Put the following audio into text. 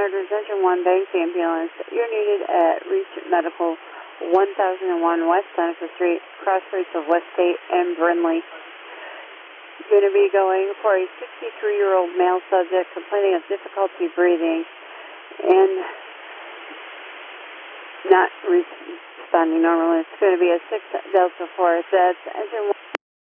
Charters, Engine 1, Banks Ambulance. You're needed at Reach Medical, 1001 West Seneca Street, crossroads of West State and Brindley. Going to be going for a 63-year-old male subject complaining of difficulty breathing and not responding normally. It's going to be a 6 Delta 4. That's Engine 1.